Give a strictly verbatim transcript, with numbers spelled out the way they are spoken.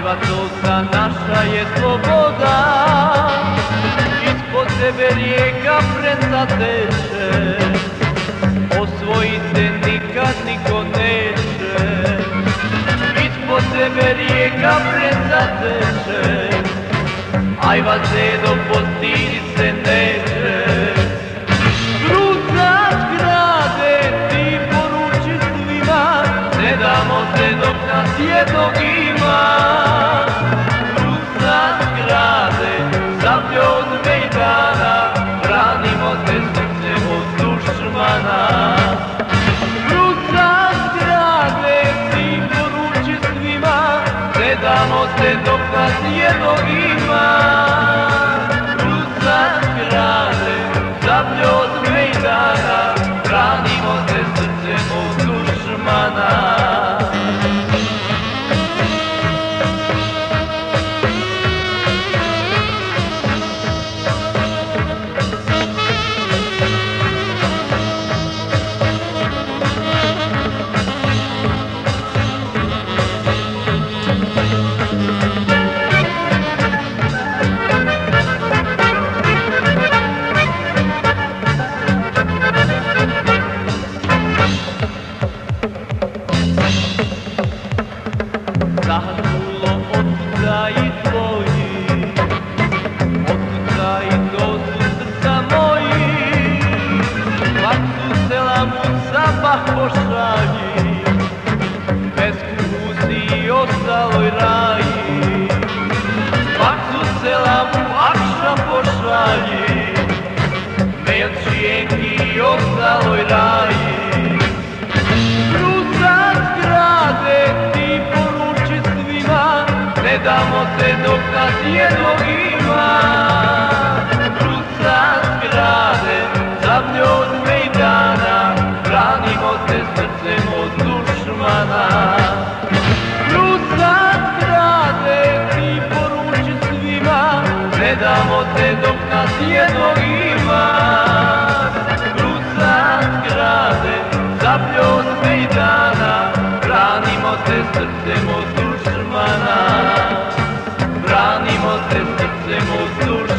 svacoga naša je sloboda, ispod tebe rijeka presa teče, osvojite nikad niko neće. Ispod tebe rijeka presa teče, ajva zedo postiri se neće. Grucac grade, ti poruči svima, ne damo se dok nas jednog ima. Grucac grade, sablje od mejdana, branimo te srce od dušmana. Grucac grade, ti poruči svima, ne damo se dok nas jednog ima. Grucac grade, sablje od mejdana, branimo te srce od dušmana. Zahnulo otkuda i tvoji, otkuda i to su srca moji. Vaksu selamu sabah pošalji, pesku si ostaloj raji. Vaksu selamu akšam pošalji, melčijenki ostaloj raji. Grucac grade, ti poruči svima, ne damo se dok nas jednog ima. Grucac grade, sablje od mejdana, branimo te srcem od dušmana. Grucac grade, ti poruči svima, ne damo se dok nas jednog ima. Grucac grade, sablje od mejdana, branimo te srcem od dušmana. Branimo te srcem od dušmana.